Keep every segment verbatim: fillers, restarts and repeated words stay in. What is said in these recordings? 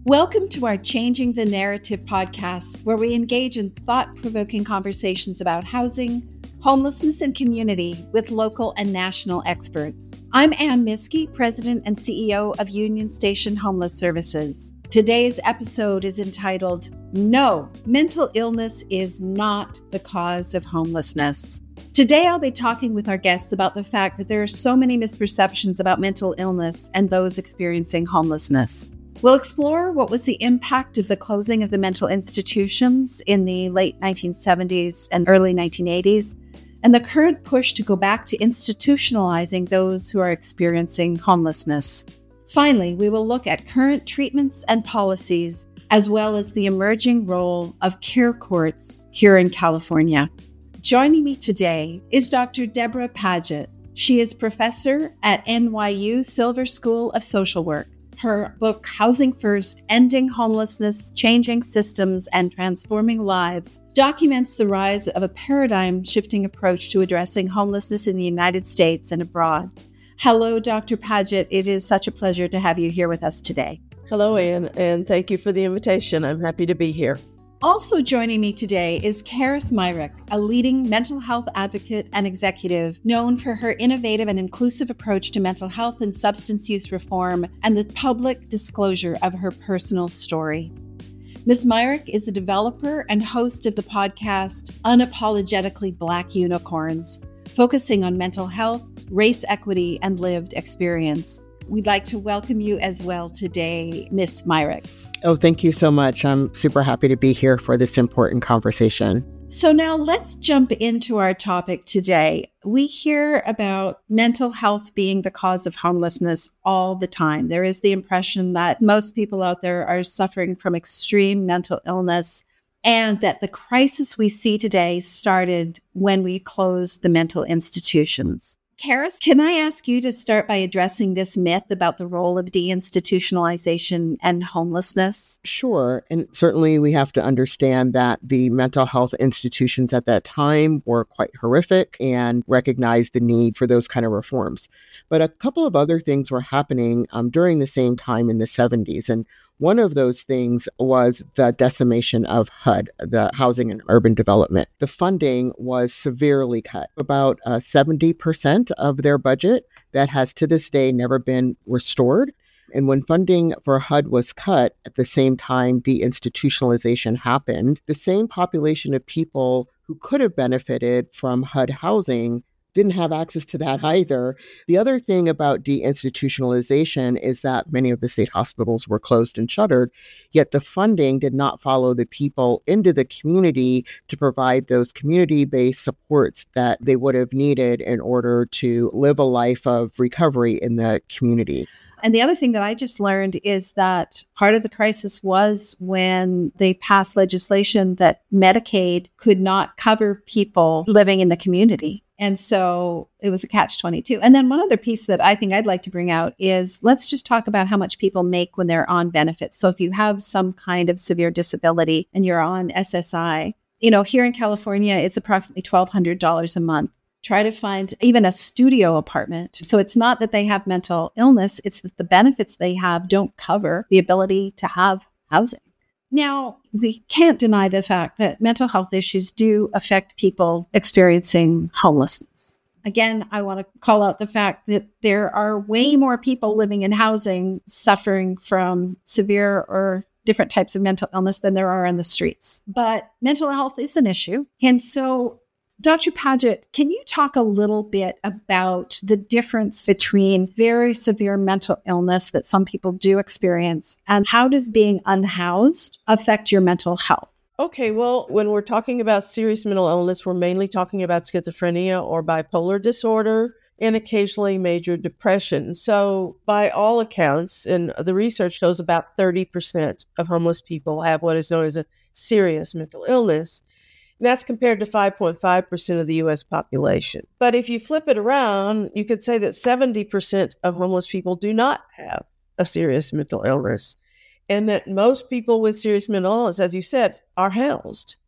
Welcome to our Changing the Narrative podcast, where we engage in thought-provoking conversations about housing, homelessness, and community with local and national experts. I'm Ann Miskey, President and C E O of Union Station Homeless Services. Today's episode is entitled, No, Mental Illness is Not the Cause of Homelessness. Today, I'll be talking with our guests about the fact that there are so many misperceptions about mental illness and those experiencing homelessness. We'll explore what was the impact of the closing of the mental institutions in the late nineteen seventies and early nineteen eighties, and the current push to go back to institutionalizing those who are experiencing homelessness. Finally, we will look at current treatments and policies, as well as the emerging role of care courts here in California. Joining me today is Doctor Deborah Paget. She is professor at N Y U Silver School of Social Work. Her book, Housing First, Ending Homelessness, Changing Systems, and Transforming Lives, documents the rise of a paradigm-shifting approach to addressing homelessness in the United States and abroad. Hello, Doctor Paget. It is such a pleasure to have you here with us today. Hello, Ann, and thank you for the invitation. I'm happy to be here. Also joining me today is Karis Myrick, a leading mental health advocate and executive known for her innovative and inclusive approach to mental health and substance use reform and the public disclosure of her personal story. Miz Myrick is the developer and host of the podcast Unapologetically Black Unicorns, focusing on mental health, race equity, and lived experience. We'd like to welcome you as well today, Miz Myrick. Oh, thank you so much. I'm super happy to be here for this important conversation. So now let's jump into our topic today. We hear about mental health being the cause of homelessness all the time. There is the impression that most people out there are suffering from extreme mental illness, and that the crisis we see today started when we closed the mental institutions. Karis, can I ask you to start by addressing this myth about the role of deinstitutionalization and homelessness? Sure. And certainly we have to understand that the mental health institutions at that time were quite horrific and recognize the need for those kind of reforms. But a couple of other things were happening um, during the same time in the seventies. And one of those things was the decimation of H U D, the Housing and Urban Development. The funding was severely cut, about uh, seventy percent of their budget that has to this day never been restored. And when funding for H U D was cut, at the same time deinstitutionalization happened, the same population of people who could have benefited from H U D housing didn't have access to that either. The other thing about deinstitutionalization is that many of the state hospitals were closed and shuttered, yet the funding did not follow the people into the community to provide those community-based supports that they would have needed in order to live a life of recovery in the community. And the other thing that I just learned is that part of the crisis was when they passed legislation that Medicaid could not cover people living in the community. And so it was a catch twenty-two. And then one other piece that I think I'd like to bring out is let's just talk about how much people make when they're on benefits. So if you have some kind of severe disability and you're on S S I, you know, here in California, it's approximately twelve hundred dollars a month. Try to find even a studio apartment. So it's not that they have mental illness, it's that the benefits they have don't cover the ability to have housing. Now, we can't deny the fact that mental health issues do affect people experiencing homelessness. Again, I want to call out the fact that there are way more people living in housing suffering from severe or different types of mental illness than there are on the streets. But mental health is an issue. And so, Doctor Paget, can you talk a little bit about the difference between very severe mental illness that some people do experience and how does being unhoused affect your mental health? Okay, well, when we're talking about serious mental illness, we're mainly talking about schizophrenia or bipolar disorder and occasionally major depression. So by all accounts, and the research shows about thirty percent of homeless people have what is known as a serious mental illness. And that's compared to five point five percent of the U S population. But if you flip it around, you could say that seventy percent of homeless people do not have a serious mental illness, and that most people with serious mental illness, as you said, are housed.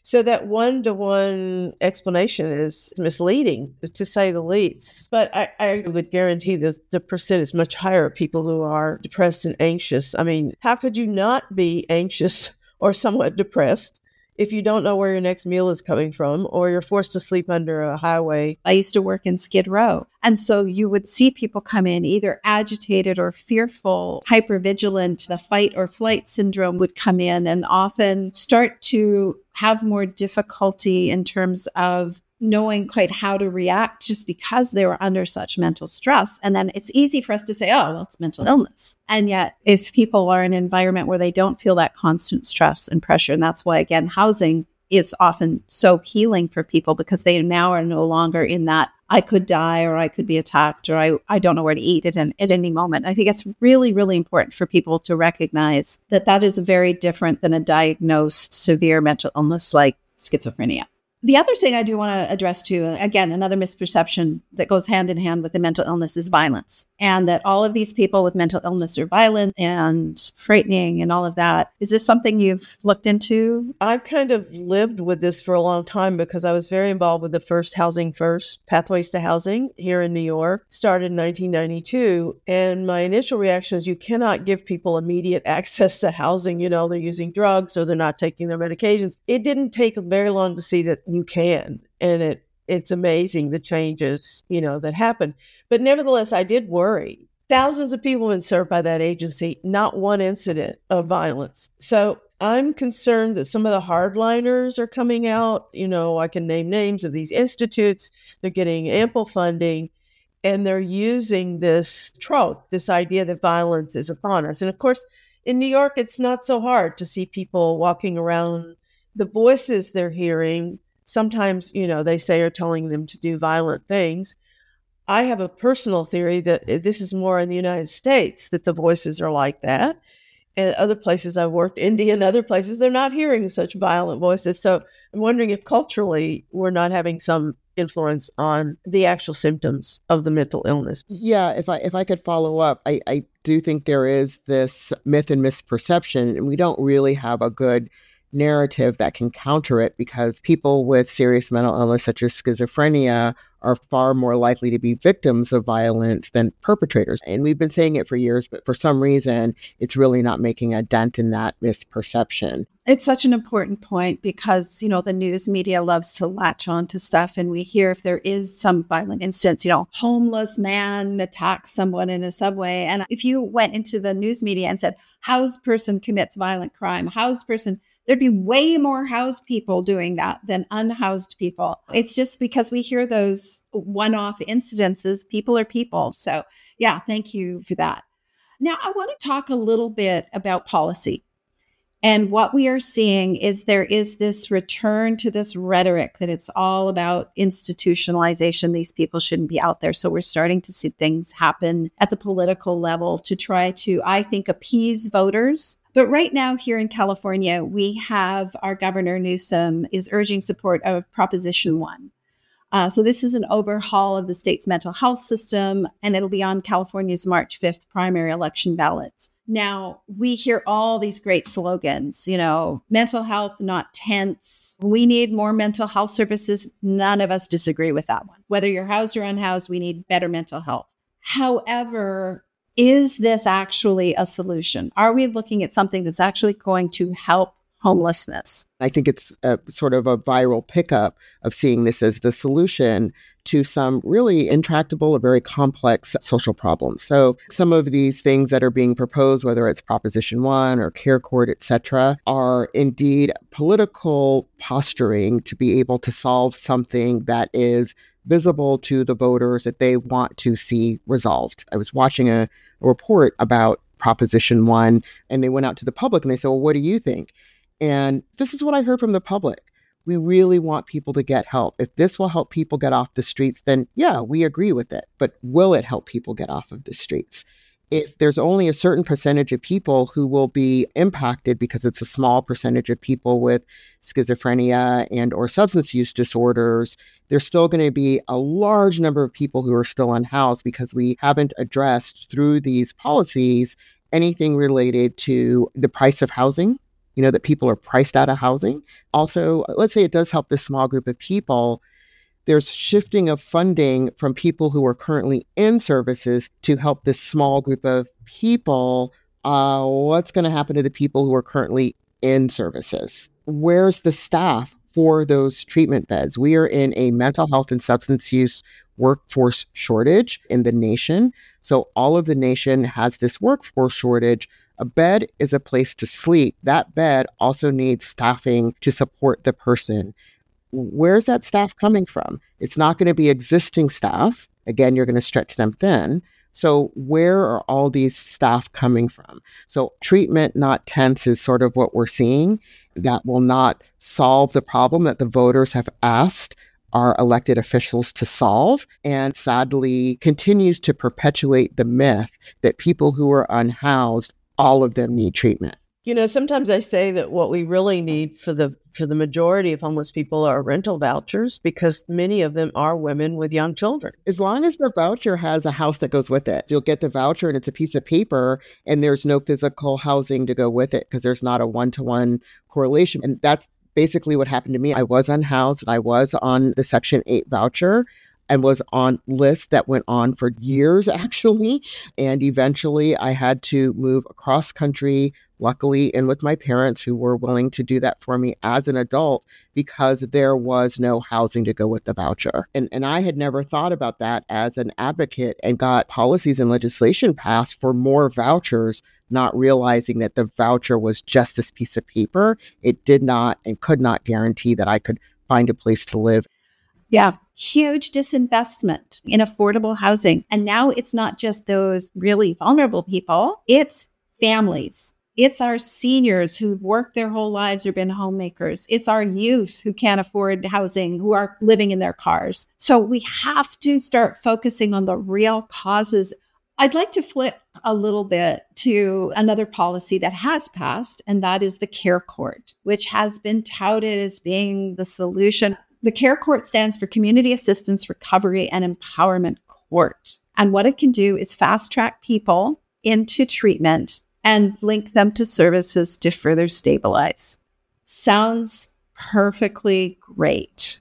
So that one-to-one explanation is misleading, to say the least. But I, I would guarantee that the percent is much higher of people who are depressed and anxious. I mean, how could you not be anxious or somewhat depressed if you don't know where your next meal is coming from, or you're forced to sleep under a highway? I used to work in Skid Row. And so you would see people come in either agitated or fearful, hypervigilant. The fight or flight syndrome would come in and often start to have more difficulty in terms of knowing quite how to react just because they were under such mental stress. And then it's easy for us to say, oh, well, it's mental illness. And yet if people are in an environment where they don't feel that constant stress and pressure, and that's why, again, housing is often so healing for people, because they now are no longer in that I could die or I could be attacked or I, I don't know where to eat at, an, at any moment. I think it's really, really important for people to recognize that that is very different than a diagnosed severe mental illness like schizophrenia. The other thing I do want to address too, again, another misperception that goes hand in hand with the mental illness is violence. And that all of these people with mental illness are violent and frightening and all of that. Is this something you've looked into? I've kind of lived with this for a long time because I was very involved with the first Housing First, Pathways to Housing here in New York, started in nineteen ninety-two. And my initial reaction is you cannot give people immediate access to housing. You know, they're using drugs or they're not taking their medications. It didn't take very long to see that you can. And it it's amazing the changes, you know, that happen. But nevertheless, I did worry. Thousands of people have been served by that agency, not one incident of violence. So I'm concerned that some of the hardliners are coming out. You know, I can name names of these institutes. They're getting ample funding, and they're using this trope, this idea that violence is upon us. And of course, in New York, it's not so hard to see people walking around. The voices they're hearing, sometimes, you know, they say are telling them to do violent things. I have a personal theory that this is more in the United States, that the voices are like that. And other places I've worked, India and other places, they're not hearing such violent voices. So I'm wondering if culturally we're not having some influence on the actual symptoms of the mental illness. Yeah, if I if I could follow up, I, I do think there is this myth and misperception, and we don't really have a good narrative that can counter it, because people with serious mental illness such as schizophrenia are far more likely to be victims of violence than perpetrators. And we've been saying it for years, but for some reason, it's really not making a dent in that misperception. It's such an important point because, you know, the news media loves to latch on to stuff, and we hear if there is some violent instance, you know, homeless man attacks someone in a subway. And if you went into the news media and said, housed person commits violent crime, housed person, there'd be way more housed people doing that than unhoused people. It's just because we hear those one-off incidences. People are people. So yeah, thank you for that. Now, I want to talk a little bit about policy. And what we are seeing is there is this return to this rhetoric that it's all about institutionalization. These people shouldn't be out there. So we're starting to see things happen at the political level to try to, I think, appease voters. But right now here in California, we have our Governor Newsom is urging support of Proposition one. Uh, so this is an overhaul of the state's mental health system, and it'll be on California's March fifth primary election ballots. Now, we hear all these great slogans, you know, mental health, not tents. We need more mental health services. None of us disagree with that one. Whether you're housed or unhoused, we need better mental health. However, is this actually a solution? Are we looking at something that's actually going to help homelessness? I think it's a sort of a viral pickup of seeing this as the solution to some really intractable or very complex social problems. So some of these things that are being proposed, whether it's Proposition one or Care Court, et cetera, are indeed political posturing to be able to solve something that is visible to the voters that they want to see resolved. I was watching a, a report about Proposition one, and they went out to the public and they said, well, what do you think? And this is what I heard from the public. We really want people to get help. If this will help people get off the streets, then yeah, we agree with it. But will it help people get off of the streets? If there's only a certain percentage of people who will be impacted because it's a small percentage of people with schizophrenia and or substance use disorders, there's still going to be a large number of people who are still unhoused because we haven't addressed through these policies anything related to the price of housing you know, that people are priced out of housing. Also, let's say it does help this small group of people. There's shifting of funding from people who are currently in services to help this small group of people. Uh, what's going to happen to the people who are currently in services? Where's the staff for those treatment beds? We are in a mental health and substance use workforce shortage in the nation. So all of the nation has this workforce shortage. A bed is a place to sleep. That bed also needs staffing to support the person. Where's that staff coming from? It's not going to be existing staff. Again, you're going to stretch them thin. So where are all these staff coming from? So treatment, not tents, is sort of what we're seeing. That will not solve the problem that the voters have asked our elected officials to solve, and sadly continues to perpetuate the myth that people who are unhoused, all of them need treatment. You know, sometimes I say that what we really need for the for the majority of homeless people are rental vouchers, because many of them are women with young children. As long as the voucher has a house that goes with it, you'll get the voucher and it's a piece of paper and there's no physical housing to go with it because there's not a one-to-one correlation. And that's basically what happened to me. I was unhoused and I was on the Section eight voucher and was on lists that went on for years, actually. And eventually I had to move across country, luckily in with my parents who were willing to do that for me as an adult, because there was no housing to go with the voucher. And, and I had never thought about that as an advocate and got policies and legislation passed for more vouchers, not realizing that the voucher was just this piece of paper. It did not and could not guarantee that I could find a place to live. Yeah, huge disinvestment in affordable housing. And now it's not just those really vulnerable people, it's families. It's our seniors who've worked their whole lives or been homemakers. It's our youth who can't afford housing, who are living in their cars. So we have to start focusing on the real causes. I'd like to flip a little bit to another policy that has passed, and that is the Care Court, which has been touted as being the solution. The Care Court stands for Community Assistance, Recovery, and Empowerment Court. And what it can do is fast track people into treatment and link them to services to further stabilize. Sounds perfectly great.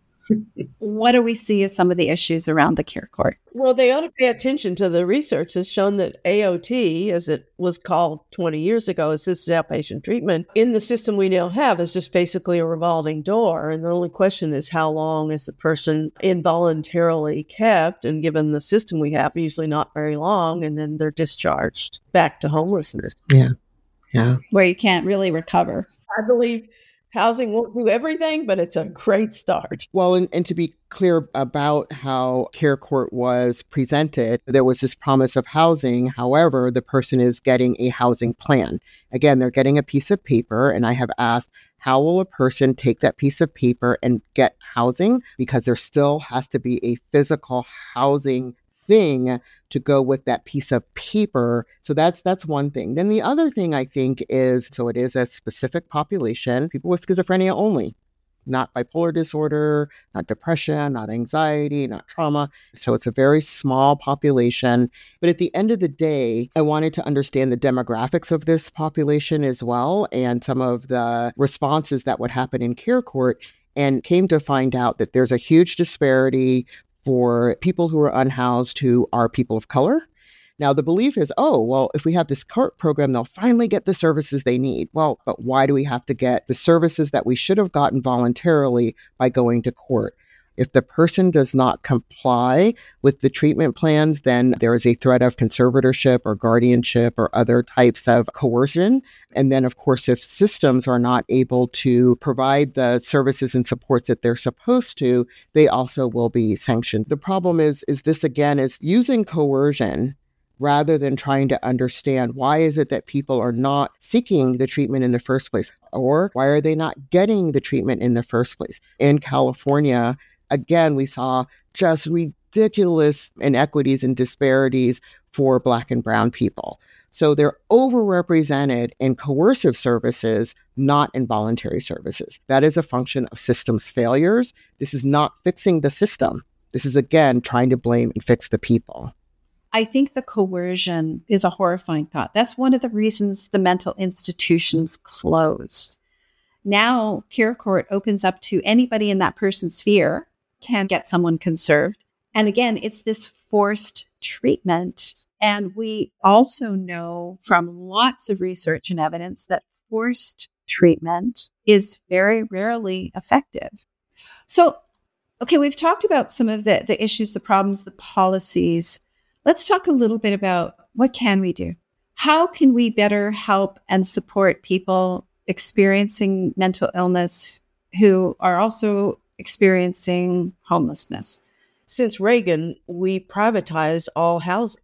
What do we see as some of the issues around the Care Court? Well, they ought to pay attention to the research that's shown that A O T, as it was called twenty years ago, assisted outpatient treatment, in the system we now have is just basically a revolving door. And the only question is, how long is the person involuntarily kept? And given the system we have, usually not very long, and then they're discharged back to homelessness. Yeah, yeah. Where you can't really recover. I believe housing won't do everything, but it's a great start. Well, and, and to be clear about how Care Court was presented, there was this promise of housing. However, the person is getting a housing plan. Again, they're getting a piece of paper, and I have asked, how will a person take that piece of paper and get housing? Because there still has to be a physical housing thing to go with that piece of paper. So that's that's one thing. Then the other thing I think is, so it is a specific population, people with schizophrenia only, not bipolar disorder, not depression, not anxiety, not trauma. So it's a very small population. But at the end of the day, I wanted to understand the demographics of this population as well, and some of the responses that would happen in Care Court, and came to find out that there's a huge disparity for people who are unhoused who are people of color. Now, the belief is, oh, well, if we have this CART program, they'll finally get the services they need. Well, but why do we have to get the services that we should have gotten voluntarily by going to court? If the person does not comply with the treatment plans, then there is a threat of conservatorship or guardianship or other types of coercion. And then, of course, if systems are not able to provide the services and supports that they're supposed to, they also will be sanctioned. The problem is, is this, again, is using coercion rather than trying to understand why is it that people are not seeking the treatment in the first place, or why are they not getting the treatment in the first place. In California, again, we saw just ridiculous inequities and disparities for Black and Brown people. So they're overrepresented in coercive services, not in voluntary services. That is a function of systems failures. This is not fixing the system. This is, again, trying to blame and fix the people. I think the coercion is a horrifying thought. That's one of the reasons the mental institutions closed. Now, peer court opens up to anybody in that person's sphere can get someone conserved. And again, it's this forced treatment. And we also know from lots of research and evidence that forced treatment is very rarely effective. So, okay, we've talked about some of the, the issues, the problems, the policies. Let's talk a little bit about what can we do? How can we better help and support people experiencing mental illness who are also experiencing homelessness? Since Reagan, we privatized all housing.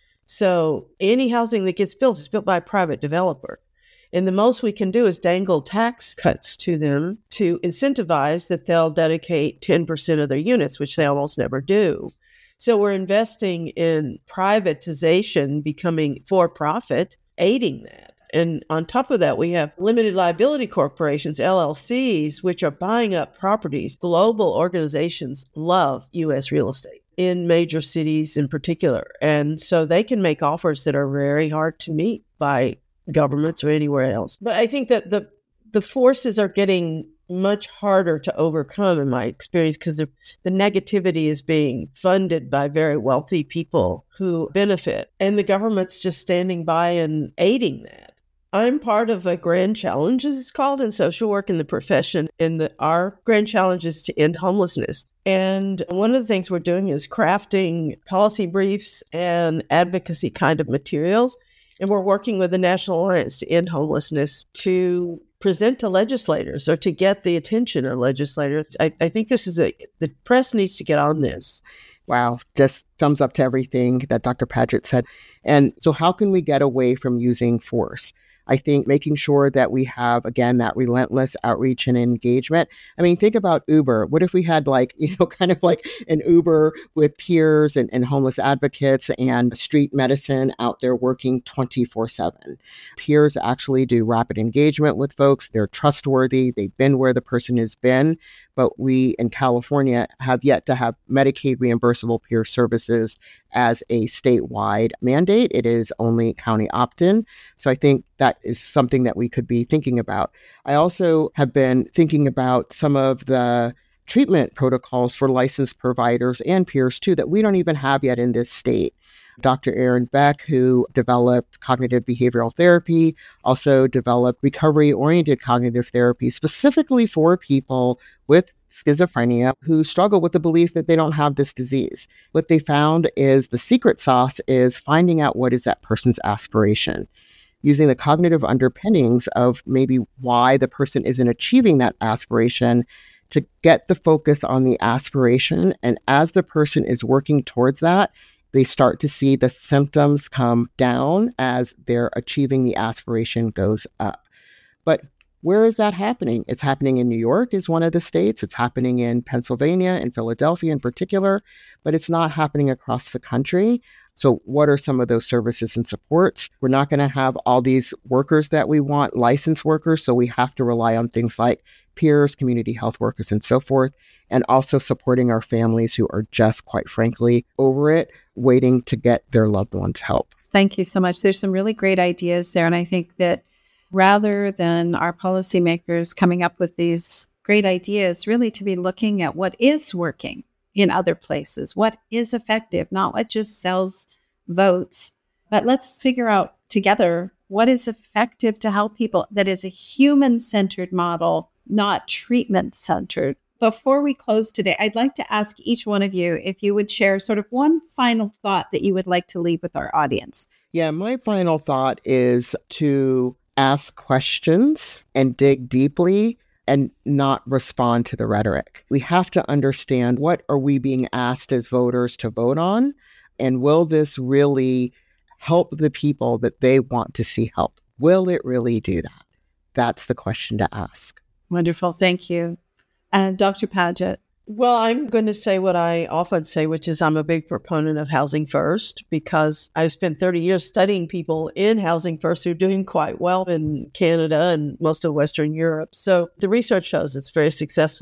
So any housing that gets built is built by a private developer. And the most we can do is dangle tax cuts to them to incentivize that they'll dedicate ten percent of their units, which they almost never do. So we're investing in privatization, becoming for-profit, aiding that. And on top of that, we have limited liability corporations, L L Cs, which are buying up properties. Global organizations love U S real estate in major cities in particular. And so they can make offers that are very hard to meet by governments or anywhere else. But I think that the the forces are getting much harder to overcome in my experience because the, the negativity is being funded by very wealthy people who benefit. And the government's just standing by and aiding that. I'm part of a grand challenge, as it's called, in social work in the profession. And the, our grand challenge is to end homelessness. And one of the things we're doing is crafting policy briefs and advocacy kind of materials. And we're working with the National Alliance to End Homelessness to present to legislators or to get the attention of legislators. I, I think this is a, the press needs to get on this. Wow. Just thumbs up to everything that Doctor Padgett said. And so how can we get away from using force? I think making sure that we have, again, that relentless outreach and engagement. I mean, think about Uber. What if we had like, you know, kind of like an Uber with peers and, and homeless advocates and street medicine out there working twenty-four seven? Peers actually do rapid engagement with folks. They're trustworthy. They've been where the person has been. But we in California have yet to have Medicaid reimbursable peer services as a statewide mandate. It is only county opt-in. So I think that is something that we could be thinking about. I also have been thinking about some of the treatment protocols for licensed providers and peers too that we don't even have yet in this state. Doctor Aaron Beck, who developed cognitive behavioral therapy, also developed recovery-oriented cognitive therapy specifically for people with schizophrenia who struggle with the belief that they don't have this disease. What they found is the secret sauce is finding out what is that person's aspiration, using the cognitive underpinnings of maybe why the person isn't achieving that aspiration to get the focus on the aspiration. And as the person is working towards that, they start to see the symptoms come down as their achieving the aspiration goes up. But where is that happening? It's happening in New York is one of the states. It's happening in Pennsylvania and Philadelphia in particular, but it's not happening across the country. So what are some of those services and supports? We're not going to have all these workers that we want, licensed workers. So we have to rely on things like peers, community health workers, and so forth, and also supporting our families who are just, quite frankly, over it, waiting to get their loved ones help. Thank you so much. There's some really great ideas there. And I think that rather than our policymakers coming up with these great ideas, really to be looking at what is working in other places, what is effective, not what just sells votes, but let's figure out together what is effective to help people that is a human-centered model, not treatment-centered. Before we close today, I'd like to ask each one of you if you would share sort of one final thought that you would like to leave with our audience. Yeah, my final thought is to ask questions and dig deeply and not respond to the rhetoric. We have to understand, what are we being asked as voters to vote on? And will this really help the people that they want to see help? Will it really do that? That's the question to ask. Wonderful. Thank you. And Doctor Padgett. Well, I'm going to say what I often say, which is I'm a big proponent of housing first, because I've spent thirty years studying people in housing first who are doing quite well in Canada and most of Western Europe. So the research shows it's very successful.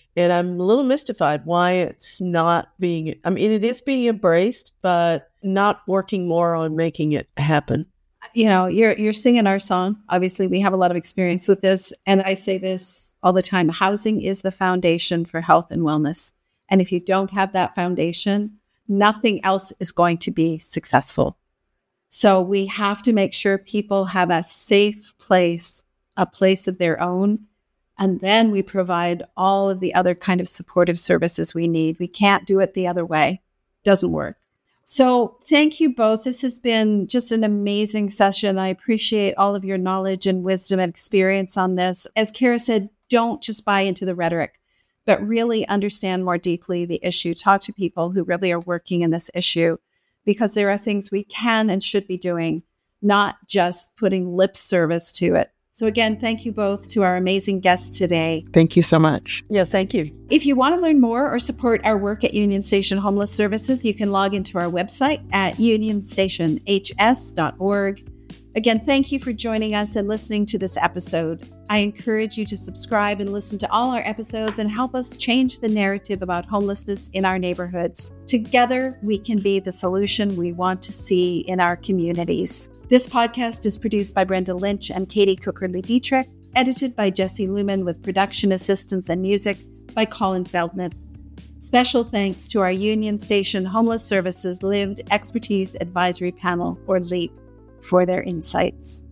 And I'm a little mystified why it's not being, I mean, it is being embraced, but not working more on making it happen. You know, you're you're singing our song. Obviously, we have a lot of experience with this. And I say this all the time. Housing is the foundation for health and wellness. And if you don't have that foundation, nothing else is going to be successful. So we have to make sure people have a safe place, a place of their own. And then we provide all of the other kind of supportive services we need. We can't do it the other way. Doesn't work. So thank you both. This has been just an amazing session. I appreciate all of your knowledge and wisdom and experience on this. As Kara said, don't just buy into the rhetoric, but really understand more deeply the issue. Talk to people who really are working in this issue, because there are things we can and should be doing, not just putting lip service to it. So again, thank you both to our amazing guests today. Thank you so much. Yes, thank you. If you want to learn more or support our work at Union Station Homeless Services, you can log into our website at union station h s dot org. Again, thank you for joining us and listening to this episode. I encourage you to subscribe and listen to all our episodes and help us change the narrative about homelessness in our neighborhoods. Together, we can be the solution we want to see in our communities. This podcast is produced by Brenda Lynch and Katie Cookerly-Dietrich, edited by Jesse Lumen with production assistance and music by Colin Feldman. Special thanks to our Union Station Homeless Services Lived Expertise Advisory Panel, or LEAP, for their insights.